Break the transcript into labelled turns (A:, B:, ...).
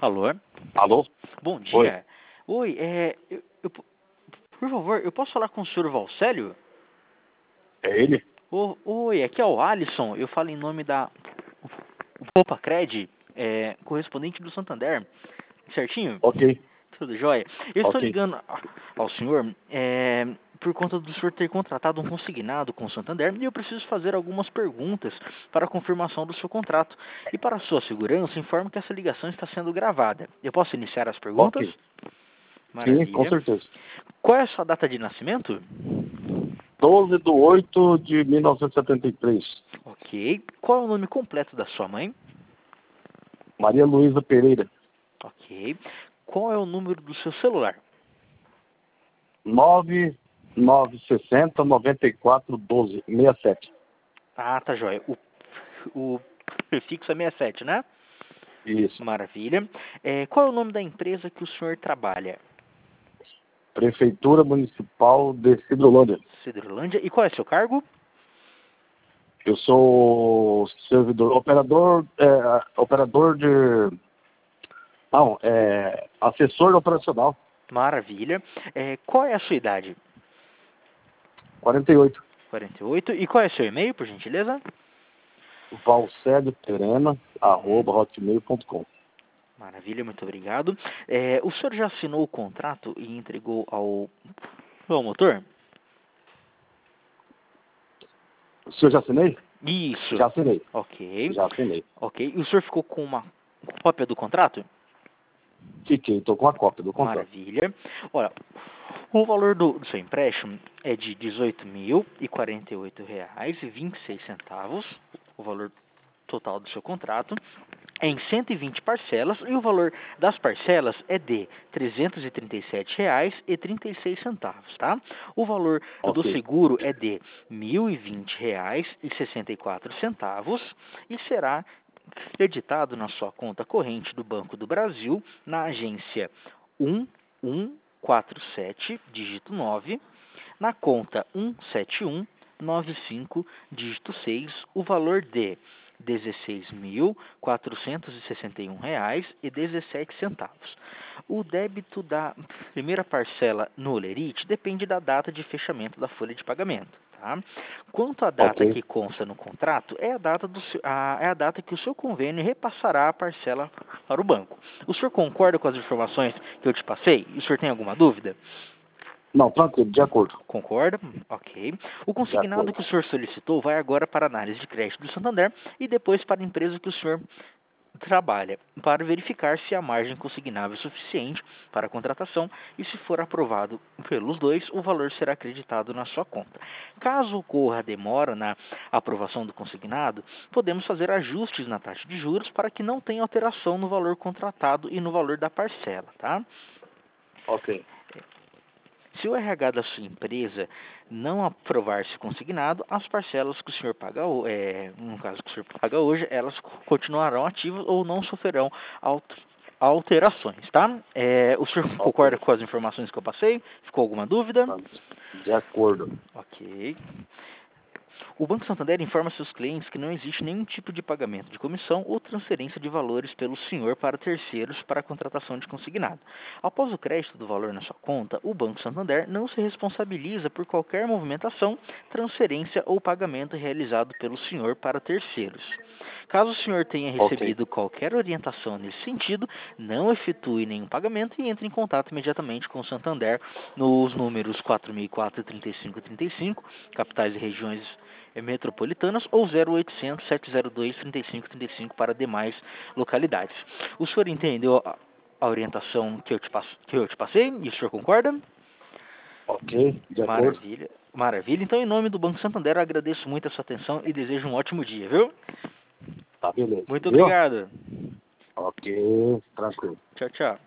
A: Alô?
B: Alô?
A: Bom
B: Oi.
A: dia. Oi, por favor, eu posso falar com o senhor Valcélio?
B: É ele?
A: Oi, aqui é o Alisson. Eu falo em nome da Copacred, correspondente do Santander. Certinho?
B: Ok,
A: Tudo jóia? Eu estou
B: ok.
A: ligando ao senhor por conta do senhor ter contratado um consignado com o Santander e eu preciso fazer algumas perguntas para a confirmação do seu contrato. E para a sua segurança, informo que essa ligação está sendo gravada. Eu posso iniciar as perguntas?
B: Ok. Sim, com
A: Maravilha.
B: certeza.
A: Qual é a sua data de nascimento?
B: 12/8/1973.
A: Ok. Qual é o nome completo da sua mãe?
B: Maria Luísa Pereira.
A: Ok. Qual é o número do seu celular?
B: 9960 9412 67.
A: Ah, tá jóia. O prefixo é 67, né?
B: Isso.
A: Maravilha. Qual é o nome da empresa que o senhor trabalha?
B: Prefeitura Municipal de Cidrolândia.
A: Cidrolândia. E qual é seu cargo?
B: Eu sou servidor, operador de... Não, assessor operacional.
A: Maravilha. Qual é a sua idade?
B: 48.
A: 48. E qual é seu e-mail, por gentileza?
B: valcedioperena@hotmail.com.
A: Maravilha, muito obrigado. O senhor já assinou o contrato e entregou ao motor?
B: O senhor já assinei?
A: Isso.
B: Já assinei.
A: Ok.
B: Já assinei.
A: Ok. E o senhor ficou com uma cópia do contrato?
B: Fiquei, estou com a cópia do contrato.
A: Maravilha. Olha, o valor do seu empréstimo é de R$ 18.048,26, o valor total do seu contrato, em 120 parcelas, e o valor das parcelas é de R$ 337,36, tá? O valor do
B: Ok.
A: seguro é de R$ 1.020,64 e será creditado na sua conta corrente do Banco do Brasil, na agência 1147, dígito 9, na conta 17195, dígito 6, o valor de R$ 16.461,17. O débito da primeira parcela no Olerite depende da data de fechamento da folha de pagamento. Tá? Quanto à data
B: Ok.
A: que consta no contrato, é a data que o seu convênio repassará a parcela para o banco. O senhor concorda com as informações que eu te passei? O senhor tem alguma dúvida?
B: Não, tranquilo, de acordo.
A: Concorda? Ok. O
B: De
A: consignado
B: acordo.
A: que o senhor solicitou vai agora para a análise de crédito do Santander e depois para a empresa que o senhor trabalha, para verificar se a margem consignável é suficiente para a contratação e, se for aprovado pelos dois, o valor será acreditado na sua conta. Caso ocorra demora na aprovação do consignado, podemos fazer ajustes na taxa de juros para que não tenha alteração no valor contratado e no valor da parcela, tá?
B: Ok.
A: Se o RH da sua empresa não aprovar esse consignado, as parcelas que o senhor paga, no caso que o senhor paga hoje, elas continuarão ativas ou não sofrerão alterações, tá? O senhor concorda
B: Ok.
A: com as informações que eu passei? Ficou alguma dúvida?
B: De acordo.
A: Ok. O Banco Santander informa seus clientes que não existe nenhum tipo de pagamento de comissão ou transferência de valores pelo senhor para terceiros para a contratação de consignado. Após o crédito do valor na sua conta, o Banco Santander não se responsabiliza por qualquer movimentação, transferência ou pagamento realizado pelo senhor para terceiros. Caso o senhor tenha
B: Ok.
A: recebido qualquer orientação nesse sentido, não efetue nenhum pagamento e entre em contato imediatamente com o Santander nos números 4004 e 3535, capitais e regiões metropolitanas, ou 0800 702 3535 para demais localidades. O senhor entendeu a orientação que eu te passei? E o senhor concorda?
B: Ok, de acordo.
A: Maravilha. Maravilha. Então, em nome do Banco Santander, eu agradeço muito a sua atenção e desejo um ótimo dia, viu?
B: Tá, beleza.
A: Muito
B: Viu?
A: obrigado.
B: Ok, tranquilo.
A: Tchau, tchau.